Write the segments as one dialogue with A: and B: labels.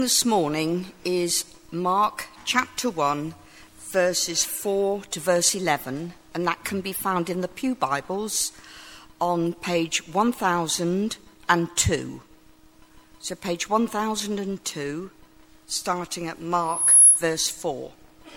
A: This morning is Mark chapter 1, verses 4 to verse 11, and that can be found in the Pew Bibles on page 1002. So page 1002, starting at Mark verse 4.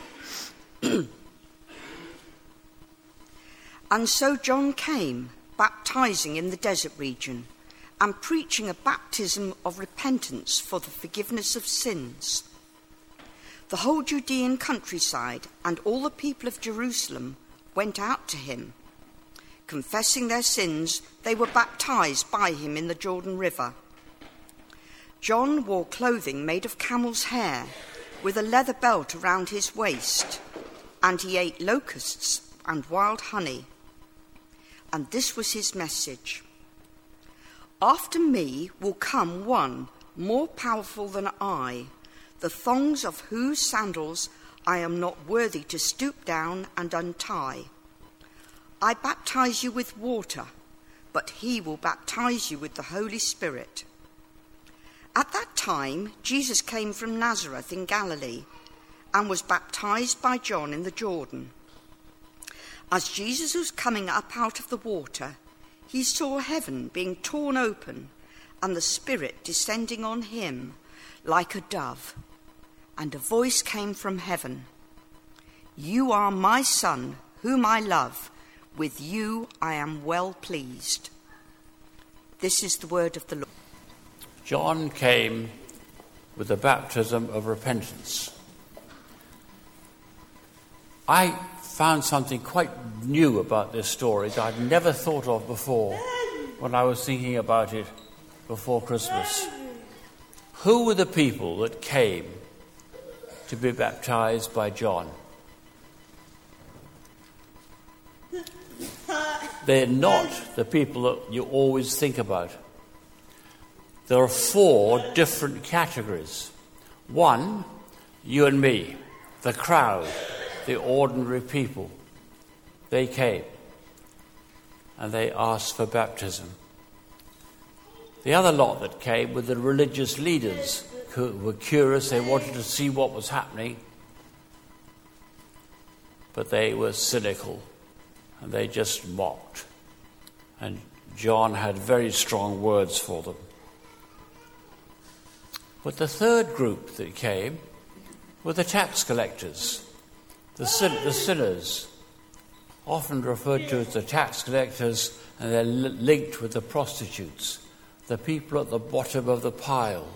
A: And so John came, baptizing in the desert region, and preaching a baptism of repentance for the forgiveness of sins. The whole Judean countryside and all the people of Jerusalem went out to him. Confessing their sins, they were baptized by him in the Jordan River. John wore clothing made of camel's hair, with a leather belt around his waist, and he ate locusts and wild honey. And this was his message: After me will come one more powerful than I, the thongs of whose sandals I am not worthy to stoop down and untie. I baptize you with water, but he will baptize you with the Holy Spirit. At that time, Jesus came from Nazareth in Galilee and was baptized by John in the Jordan. As Jesus was coming up out of the water, he saw heaven being torn open and the Spirit descending on him like a dove. And a voice came from heaven: You are my Son, whom I love. With you I am well pleased. This is the word of the Lord.
B: John came with the baptism of repentance. I found something quite new about this story that I'd never thought of before when I was thinking about it before Christmas. Who were the people that came to be baptized by John? They're not the people that you always think about. There are 4 different categories. 1, you and me, the crowd, the ordinary people. They came and they asked for baptism. The other lot that came were the religious leaders who were curious. They wanted to see what was happening, but they were cynical and they just mocked. And John had very strong words for them. But the third group that came were the tax collectors, the sinners, often referred to as the tax collectors, and they're linked with the prostitutes, the people at the bottom of the pile.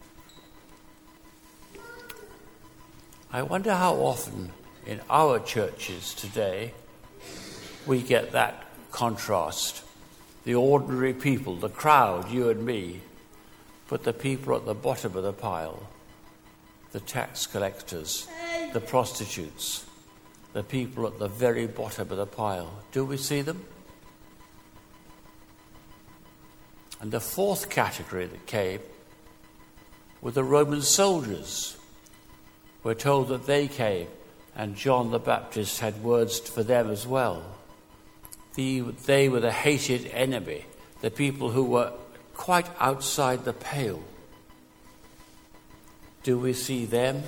B: I wonder how often in our churches today we get that contrast. The ordinary people, the crowd, you and me, but the people at the bottom of the pile, the tax collectors, the prostitutes, the people at the very bottom of the pile. Do we see them? And the fourth category that came were the Roman soldiers. We're told that they came, and John the Baptist had words for them as well. They were the hated enemy, the people who were quite outside the pale. Do we see them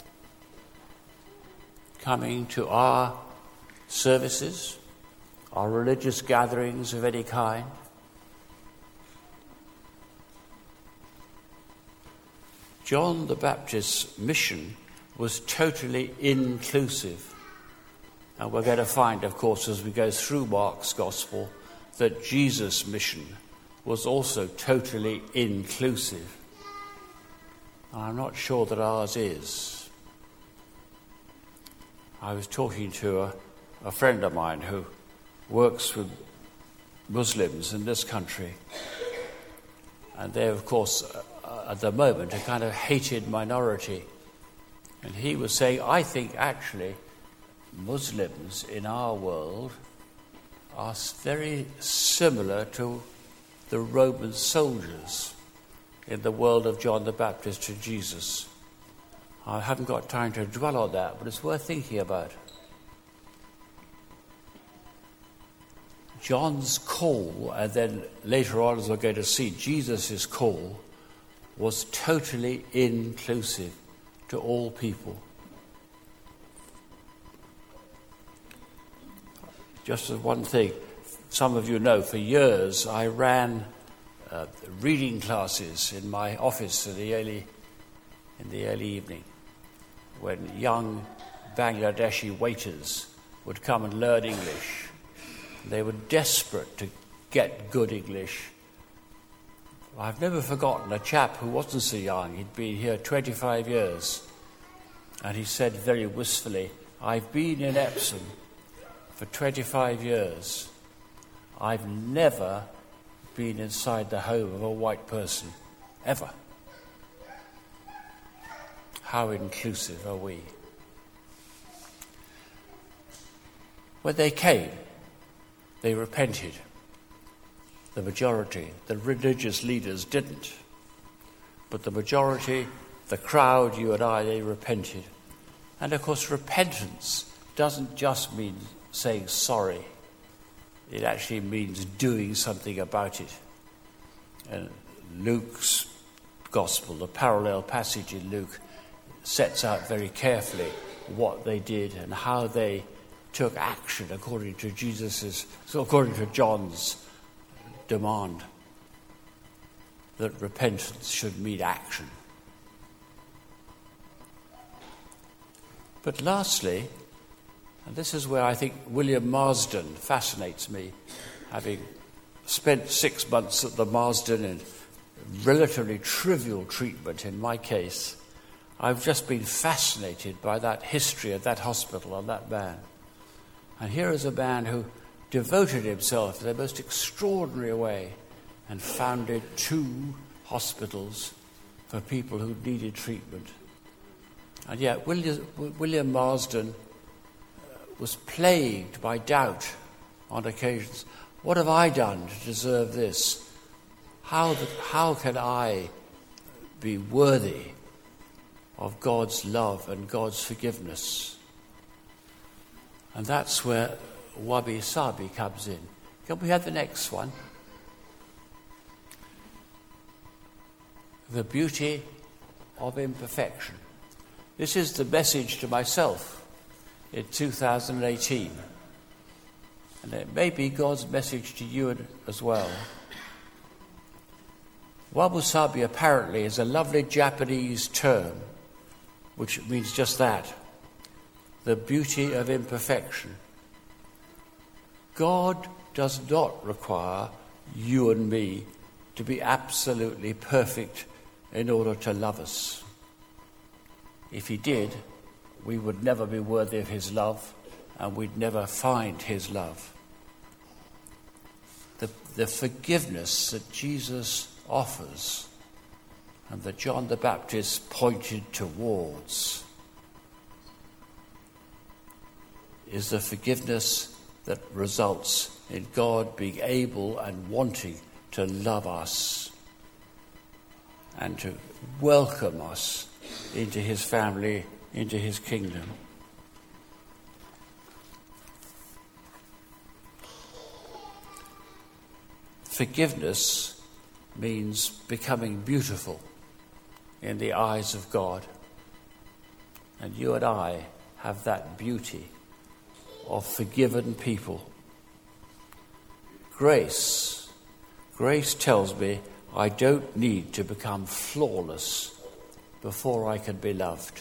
B: coming to our services, our religious gatherings of any kind? John the Baptist's mission was totally inclusive. And we're going to find, of course, as we go through Mark's Gospel, that Jesus' mission was also totally inclusive. And I'm not sure that ours is. I was talking to a friend of mine who works with Muslims in this country. And they, of course, at the moment, a kind of hated minority. And he was saying, I think actually Muslims in our world are very similar to the Roman soldiers in the world of John the Baptist and Jesus. I haven't got time to dwell on that, but it's worth thinking about. John's call, and then later on, as we're going to see, Jesus' call, was totally inclusive to all people. Just as one thing, some of you know, for years I ran reading classes in my office in the early evening, when young Bangladeshi waiters would come and learn English. They were desperate to get good English. I've never forgotten a chap who wasn't so young. He'd been here 25 years. And he said very wistfully, "I've been in Epsom for 25 years. I've never been inside the home of a white person, ever." How inclusive are we? When they came, they repented. The majority, the religious leaders, didn't. But the majority, the crowd, you and I, they repented. And of course, repentance doesn't just mean saying sorry. It actually means doing something about it. And Luke's gospel, the parallel passage in Luke, sets out very carefully what they did and how they took action according to John's demand that repentance should mean action. But lastly, and this is where I think William Marsden fascinates me, having spent 6 months at the Marsden in relatively trivial treatment in my case, I've just been fascinated by that history of that hospital and that man. And here is a man who devoted himself in the most extraordinary way and founded 2 hospitals for people who needed treatment. And yet William Marsden was plagued by doubt on occasions. What have I done to deserve this? How can I be worthy of God's love and God's forgiveness? And that's where Wabi Sabi comes in. Can we have the next one? The beauty of imperfection. This is the message to myself in 2018. And it may be God's message to you as well. Wabi Sabi apparently is a lovely Japanese term which means just that. The beauty of imperfection. God does not require you and me to be absolutely perfect in order to love us. If he did, we would never be worthy of his love, and we'd never find his love. The forgiveness that Jesus offers and that John the Baptist pointed towards is the forgiveness that results in God being able and wanting to love us and to welcome us into his family, into his kingdom. Forgiveness means becoming beautiful in the eyes of God. And you and I have that beauty of forgiven people. Grace tells me I don't need to become flawless before I can be loved.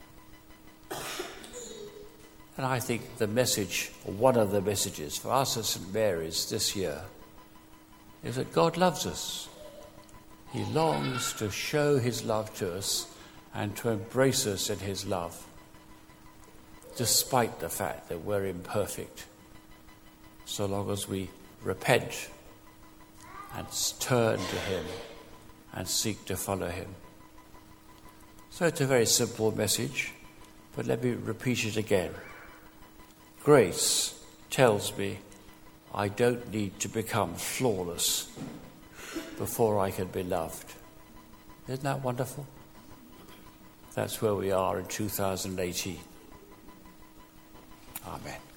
B: And I think the message, or one of the messages for us at St. Mary's this year, is that God loves us. He longs to show his love to us and to embrace us in his love, despite the fact that we're imperfect, so long as we repent and turn to him and seek to follow him. So it's a very simple message, but let me repeat it again. Grace tells me I don't need to become flawless before I can be loved. Isn't that wonderful? That's where we are in 2018. Amen.